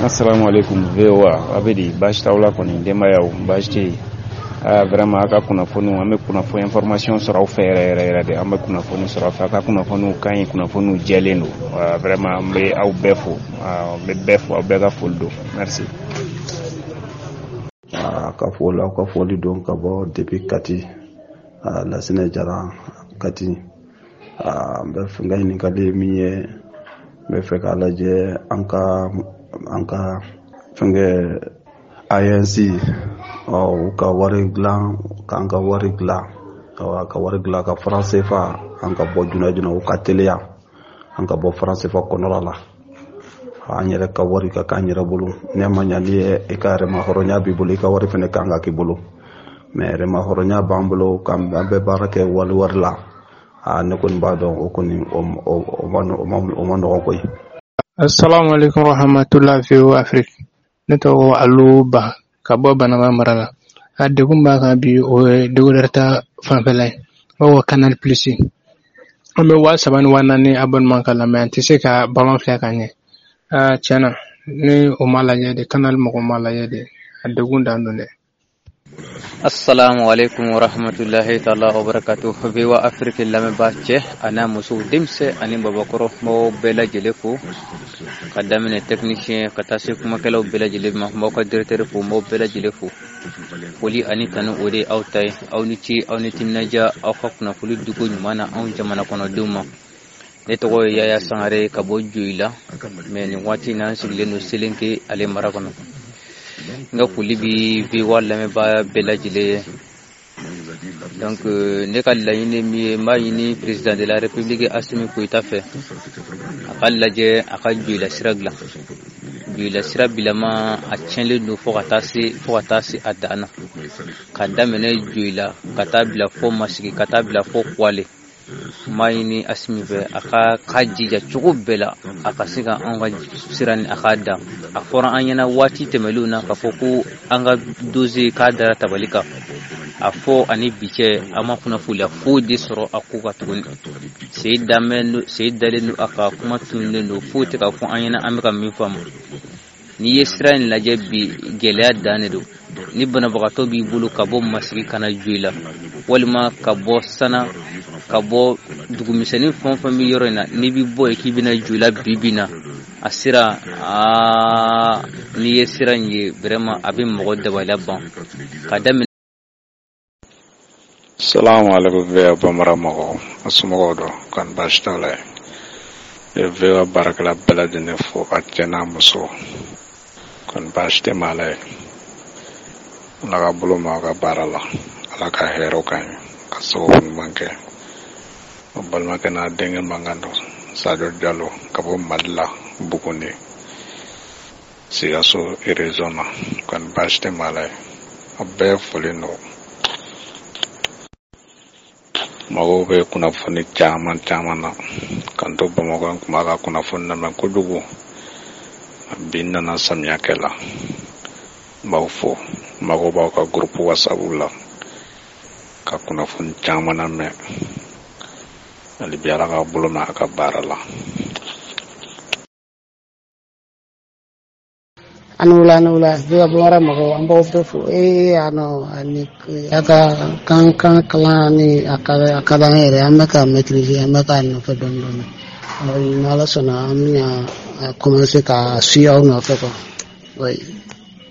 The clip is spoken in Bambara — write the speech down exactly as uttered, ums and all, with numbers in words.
Assalamu alaikum V O A abedi baasi t'aw la kɔni denbayaw baasi tɛ yen ah vraiment a ka kunnafoniw an bɛ kunnafoni information sɔrɔ aw fɛ yɛrɛ yɛrɛ yɛrɛ de an bɛ kunnafoni sɔrɔ aw fɛ a ka kunnafoniw ka ɲi kunnafoniw jɛlen don ah vraiment an bɛ aw bɛɛ fo ah n bɛ bɛɛ fo aw bɛɛ ka foli don merci. ah ka foli aw ka foli don ka bɔ depuis Kati ah Lasina Jara Kati ah n bɛ fɛ ka ɲininkali min ye n bɛ fɛ k'a lajɛ an ka an ka fɛnkɛ I N C ɔ u ka wari dilan k'an ka wari dilan ɔ ka wari dilan ka franc C F A an ka bɔ joona joona u ka teliya an ka bɔ franc C F A kɔnɔla la an yɛrɛ ka wari ka k'an yɛrɛ bolo ne ma ɲa ni i ka yɛrɛma hɔrɔnya b'i bolo i ka wari fɛnɛ kan ka k'i bolo mais yɛrɛma hɔrɔnya b'an bolo k'an bɛ baara kɛ wali wari la ah ne kɔni b'a dɔn o kɔni o ma nɔgɔn koyi. Assalamu alaikum warahmatullahi V O A Afrique. Ne tɔgɔ Alu Ba ka bɔ Banama mara la. A degun b'a kan bi o ye décodeur fanfɛla ye. O ko Canal Plus. An bɛ waa saba ni waa naani abonnement k'a la mais an tɛ se ka balon filɛ ka ɲɛ. Ah tiɲɛna ni o ma lajɛ de Canal mɔgɔ ma lajɛ de a degun dan don dɛ. Assalamu alaikum warahmatullahi ta'ala wabarakatuh. V O A Afrique lamɛnbaa cɛ ani musow denmisɛn ani babakɔrɔ mɔgɔw bɛɛ lajɛlen fo ka daminɛ technicien ka taa se kumakɛlaw bɛɛ lajɛlen ma mɔgɔw ka directeur fo mɔgɔw bɛɛ lajɛlen fo foli ani tanu o de aw ta ye aw ni ci aw ni timinadiya aw ka kunnafoni dugu ɲuman na anw jamana kɔnɔdenw ma. Ne tɔgɔ ye Yaya Sangare ka bɔ Joyila mais nin waati in an sigilen don Selenke ale mara kɔnɔ. Nga foli bi V O A lamɛnbaa bɛɛ lajɛlen donc ne ka laɲini min ye n b'a ɲini président de la république Assimi Goïta fɛ a ka lajɛ a ka Joyila sira dilan Joyila sira bilama a tiɲɛlen don fo ka taa se fo ka taa se a dan na ka daminɛ Joyila ka taa bila fo Masigi ka taa bila fo Kuale n b'a ɲini Assimi fɛ a ka ka jija cogo bɛɛ la a ka se ka an ka sira ni a ka dan a fɔra an ɲɛna waati tɛmɛlenw na k'a fɔ ko an ka dossier k'a dara tabali kan a fɔ ani bi cɛ an ma kunnafoniya foyi de sɔrɔ a ko ka tuguni se dalen don a ka kuma tununnen don foyi tɛ ka fɔ an ɲɛna an bɛ ka min faamu n'i ye sira in lajɛ bi gɛlɛya dan de don ni banabagatɔ b'i bolo ka bɔ Masigi ka na Joyila walima ka bɔ Sana ka bɔ dugumisɛnnin fɛn o fɛn bɛ yɔrɔ in na n'i bɛ bɔ yen k'i bɛna Joyila bi bi na a sira aa n'i ye sira in ye vraiment a bɛ mɔgɔ dabaliya ban ka daminɛ. Salamu alaikum V O A Bamara mɔgɔw a somɔgɔw dɔn kan baasi t'a la ye V O A baarakɛla bɛɛ lajɛlen fo a cɛ n'a muso kan baasi tɛ maa la ye Ala ka bolo ma ka baara la Ala ka hɛrɛw ka ɲi ka sababu ɲuman kɛ o balimakɛ n'a denkɛ mankan don Sadio Diallo ka bɔ Mali la Buguni Sikaso région na kan baasi tɛ maa la ye a bɛɛ fɔlen don mɔgɔw bɛ kunnafoni caman caman na kan to Bamakɔ n kuma ka kunnafoni lamɛn kojugu bi nana samiyɛkɛ la n b'aw fo mɔgɔw b'aw ka groupe WhatsApp la ka kunnafoni caman lamɛn hali bi Ala ka bolo mɛn a ka baara la. Anula anula dia bora mago ambo fo e ano ani aka kan kan kalani aka aka ere amaka maîtriser amaka no fe don don ay nala sona amnya commencer ka siya no fe ko oui